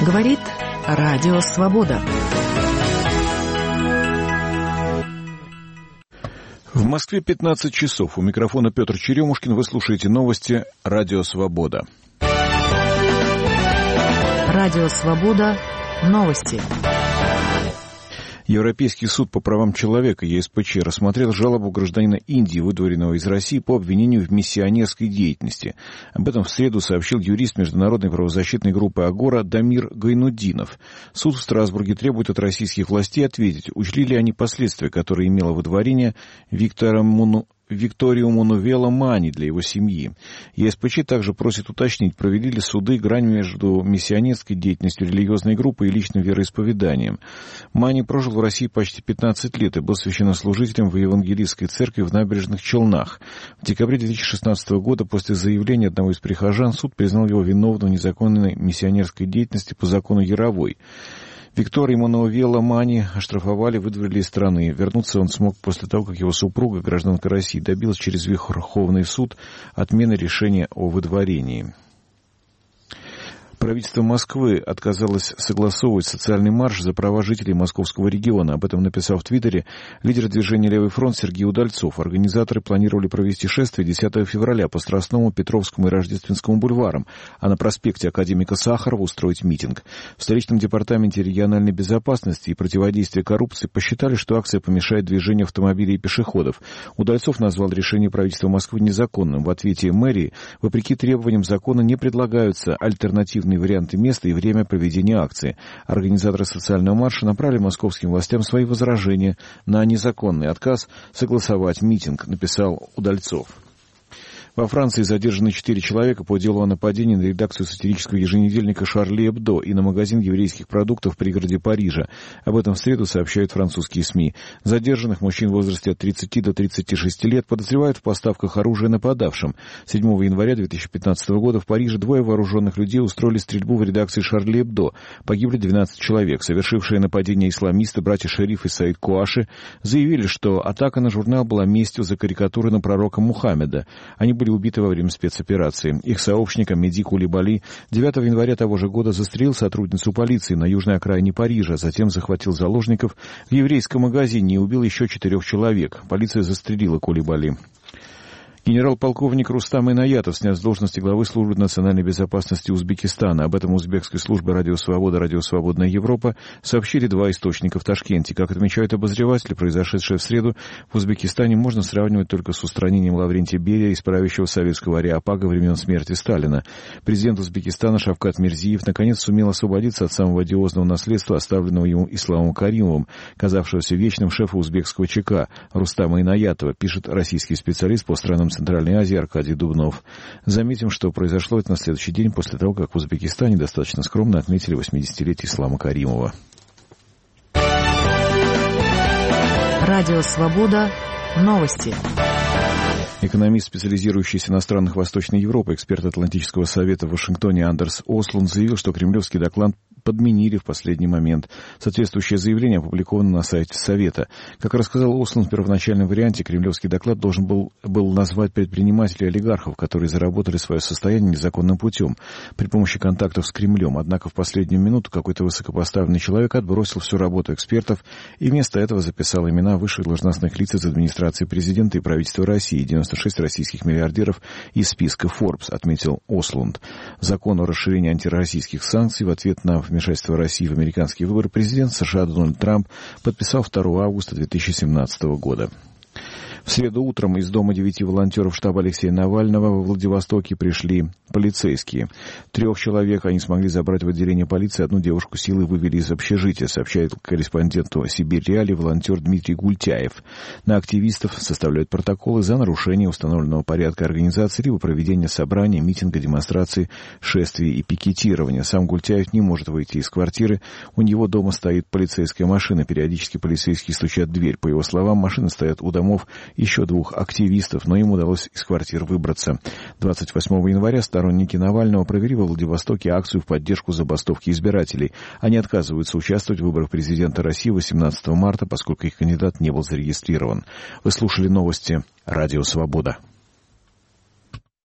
Говорит Радио Свобода. В Москве 15 часов. У микрофона Петр Черемушкин. Вы слушаете новости Радио Свобода. Радио Свобода. Новости. Европейский суд по правам человека, ЕСПЧ, рассмотрел жалобу гражданина Индии, выдворенного из России по обвинению в миссионерской деятельности. Об этом в среду сообщил юрист международной правозащитной группы «Агора» Дамир Гайнуддинов. Суд в Страсбурге требует от российских властей ответить, учли ли они последствия, которые имело выдворение Викторио Манувела Мани для его семьи. ЕСПЧ также просит уточнить, провели ли суды грань между миссионерской деятельностью религиозной группы и личным вероисповеданием. Мани прожил в России почти 15 лет и был священнослужителем в Евангелистской церкви в Набережных Челнах. В декабре 2016 года после заявления одного из прихожан суд признал его виновным в незаконной миссионерской деятельности по закону Яровой. Виктория Манувела Мани оштрафовали, выдворили из страны. Вернуться он смог после того, как его супруга, гражданка России, добилась через Верховный суд отмены решения о выдворении. Правительство Москвы отказалось согласовывать социальный марш за права жителей московского региона. Об этом написал в Твиттере лидер движения «Левый фронт» Сергей Удальцов. Организаторы планировали провести шествие 10 февраля по Страстному, Петровскому и Рождественскому бульварам, а на проспекте Академика Сахарова устроить митинг. В столичном департаменте региональной безопасности и противодействия коррупции посчитали, что акция помешает движению автомобилей и пешеходов. Удальцов назвал решение правительства Москвы незаконным. В ответе мэрии, вопреки требованиям закона, не предлагаются альтернативные варианты места и время проведения акции. Организаторы социального марша направили московским властям свои возражения на незаконный отказ согласовать митинг, написал Удальцов. Во Франции задержаны 4 человека по делу о нападении на редакцию сатирического еженедельника «Шарли Эбдо» и на магазин еврейских продуктов в пригороде Парижа. Об этом в среду сообщают французские СМИ. Задержанных мужчин в возрасте от 30 до 36 лет подозревают в поставках оружия нападавшим. 7 января 2015 года в Париже 2 вооруженных людей устроили стрельбу в редакции «Шарли Эбдо». Погибли 12 человек. Совершившие нападение исламисты, братья Шериф и Саид Куаши, заявили, что атака на журнал была местью за карикатуры на пророка Мухаммеда. Они были убиты во время спецоперации. Их сообщником Меди Кулибали 9 января того же года застрелил сотрудницу полиции на южной окраине Парижа, затем захватил заложников в еврейском магазине и убил еще 4 человек. Полиция застрелила Кулибали. Генерал-полковник Рустам Инаятов снят с должности главы службы национальной безопасности Узбекистана. Об этом узбекской службе «Радио Свобода», «Радио Свободная Европа» сообщили 2 источника в Ташкенте. Как отмечают обозреватели, произошедшее в среду в Узбекистане можно сравнивать только с устранением Лаврентия Берия из правящего советского ареопага времен смерти Сталина. Президент Узбекистана Шавкат Мирзиев наконец сумел освободиться от самого одиозного наследства, оставленного ему Исламом Каримовым, казавшегося вечным шефа узбекского ЧК Рустама Инаятова, пишет российский специалист по странам Центральной Азии Аркадий Дубнов. Заметим, что произошло это на следующий день после того, как в Узбекистане достаточно скромно отметили 80-летие Ислама Каримова. Радио Свобода. Новости. Экономист, специализирующийся на странах Восточной Европы, эксперт Атлантического совета в Вашингтоне Андерс Ослунд заявил, что кремлевский доклад подменили в последний момент. Соответствующее заявление опубликовано на сайте Совета. Как рассказал Ослунд, в первоначальном варианте кремлевский доклад должен был назвать предпринимателей и олигархов, которые заработали свое состояние незаконным путем при помощи контактов с Кремлем. Однако в последнюю минуту какой-то высокопоставленный человек отбросил всю работу экспертов и вместо этого записал имена высших должностных лиц из администрации президента и правительства России, 96 российских миллиардеров из списка Forbes, отметил Ослунд. Закон о расширении антироссийских санкций в ответ на вмешательство России в американские выборы президент США Дональд Трамп подписал 2 августа 2017 года. В среду утром из дома 9 волонтеров штаба Алексея Навального во Владивостоке пришли полицейские. 3 человек они смогли забрать в отделение полиции, 1 девушку силой вывели из общежития, сообщает корреспонденту «Сибирь Реали» волонтер Дмитрий Гультяев. На активистов составляют протоколы за нарушение установленного порядка организации либо проведение собрания, митинга, демонстрации, шествий и пикетирования. Сам Гультяев не может выйти из квартиры. У него дома стоит полицейская машина. Периодически полицейские стучат в дверь. По его словам, машины стоят у домов еще 2 активистов, но им удалось из квартир выбраться. 28 января сторонники Навального провели во Владивостоке акцию в поддержку забастовки избирателей. Они отказываются участвовать в выборах президента России 18 марта, поскольку их кандидат не был зарегистрирован. Вы слушали новости «Радио Свобода».